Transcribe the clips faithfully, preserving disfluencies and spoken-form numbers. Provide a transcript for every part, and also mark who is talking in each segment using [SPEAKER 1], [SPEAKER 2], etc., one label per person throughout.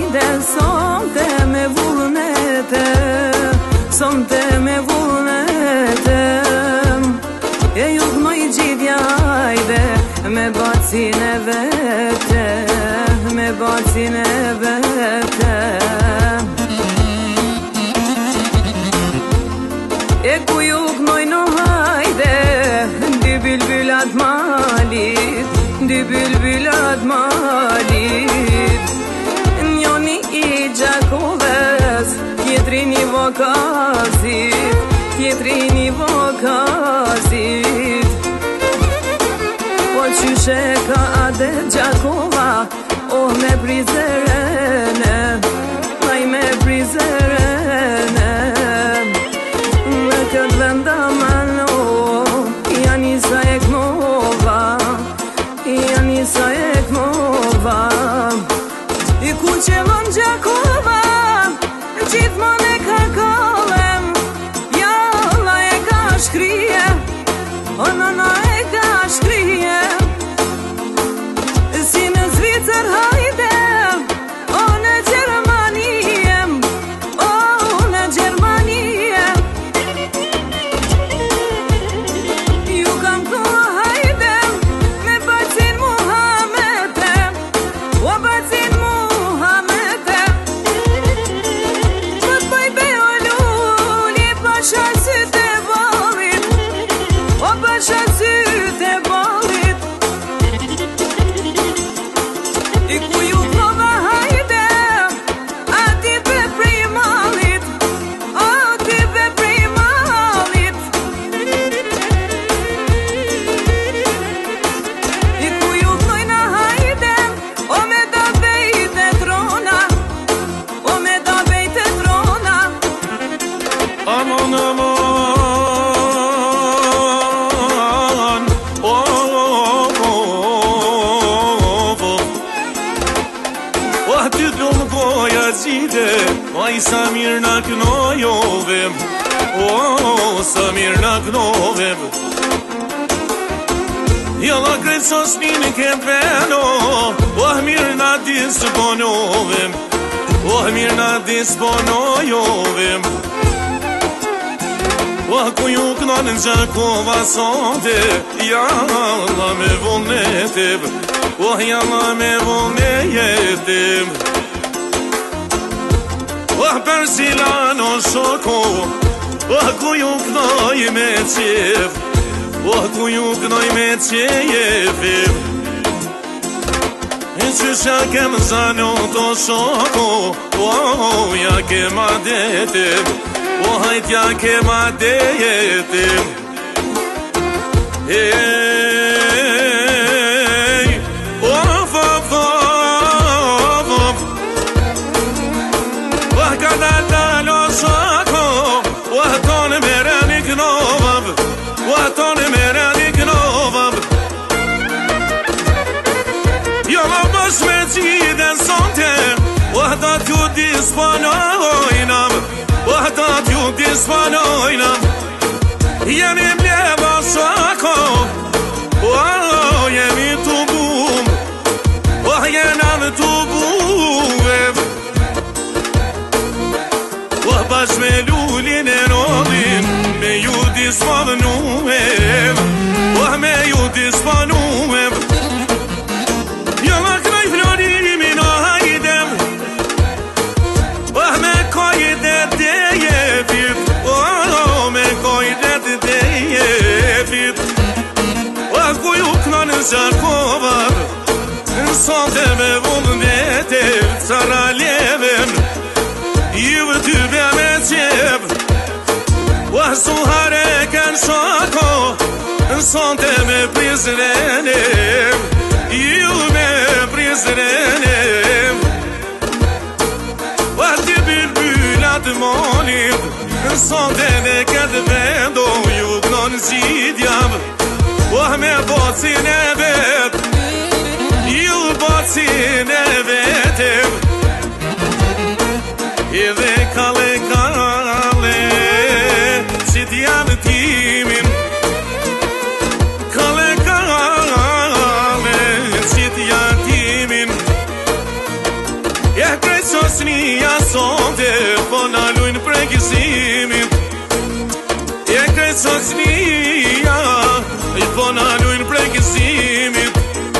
[SPEAKER 1] hajde, sonte me vullnete, sonte me vullnete. E ju t'moj gjithja hajde, me bacin e vete, me bacin e vete. E ku ju t'moj no hajde, dy bilbilat malit, dy bilbilat malit. Njoni i Gjakoves, tjetri një vokazit, tjetri një vokazit. Po qyshe ka ade Gjakova, oh me prizerene, aj me prizerene. Me këtë vendamano, janë isa e knova, janë isa e knova. I ku qëllon Gjakova, gjithmon e kërkollem, jalla e ka shkrije, o nëna e ka shkrije. Si në Zvicër hajde, o në Gjermanije, o në Gjermanije. Ju kam thua hajde, me bacin Muhamete, o bacin Muhamete. Më t'baj bejo lulli, pasha sytë e bolit, o pasha sytë e bolit. I ku ju t'lova hajde, ati pe prej malit, ati pe prej malit. I ku ju t'lojna hajde, o me da bejt e trona, o me da bejt e trona.
[SPEAKER 2] Aman aman, oh, oh, oh, oh. Oh, ty t'lumë goja zhide, oj sa mirë na knojovem, oh, sa mirë na knojovem. Jalla krejt sos një kem peno, oh, mirë na disponojovem, oh, mirë na disponojovem. Oh, ku ju kënon në Gjakova sonte, jalla me vullnetem, oh, jalla me vullnetem. Oh, Persilano shoko, oh, ku ju kënoj me qef, oh, ku ju kënoj me qefim. E qysha kem zano to shoko, oh, ja kem adetem, oh, hajt ja kem adetem. Ej, of, of, of, of. Oh, ka dalalo shoko, oh, tonë merani knovav, oh, tonë merani knovav. Jo ma bësh me gjiden sonte, oh, da t'ju disponojnam, oh, da t'ju disponojnam. Jemi mleva shako, oh, jemi t'u bum, oh, jenam t'u bum. Oh, bash me lullin e rodin, me ju disponuem, oh, me ju disponuem. Jalla kraj florimin o hajdem, oh, me kojdet dejefit, oh, me kojdet dejefit. Oh, ku ju kënon në Gjakovar, sonte me vullnetem, cara leven, ju t'yve me qep. Oh, suhare ken shako, sonte me prizrenem, ju me prizrenem. Oh, ti bilbilat molit, sonte ne këtë vendo, ju t'non zidjam, oh, me bocin e vet, ju bocin e vetem. Edhe kale kale, si t'jam timin, kale kale, si t'jam timin. E krejt sosnia sonte po na lujn prej gëzimit. E ke sosnia po na lujn prej gëzimit.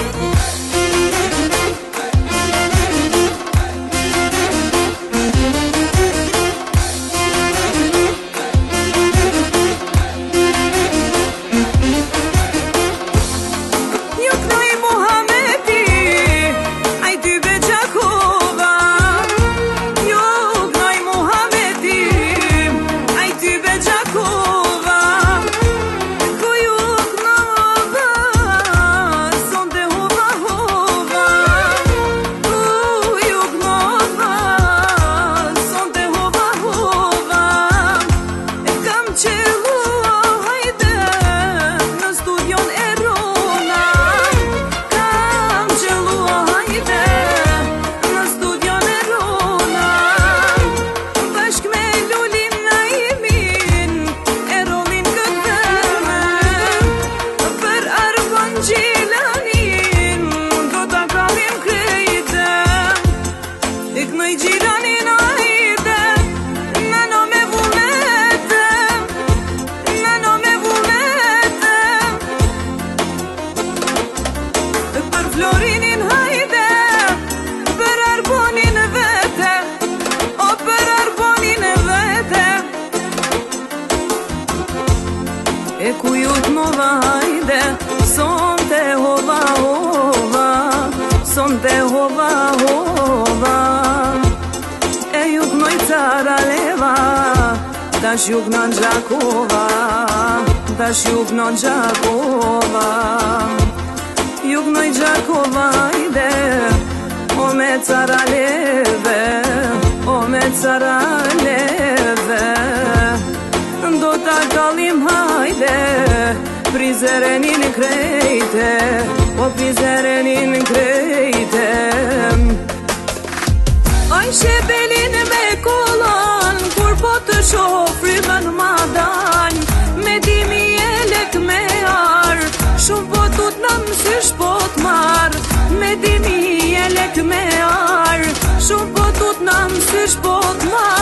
[SPEAKER 1] Florinin hajde, për arbonin vete, o për arbonin vete. E ku jut mova hajde, sonte hova hova, sonte hova hova. E juk noj cara leva, dash juk non Gjakova, dash juk non Gjakova. Juk noj Gjakova ide, o me cara leve, o me cara leve. Do ta kallim hajde, Prizrenin krejte, o Prizrenin krejte. Aj shebelin me kolon, kur po të shoh frymën ma dan, me dimi e lek me ar, shumë po tut në mësysh po t'mar, me dimi e lek me ar, shumë po tut në mësysh po t'mar.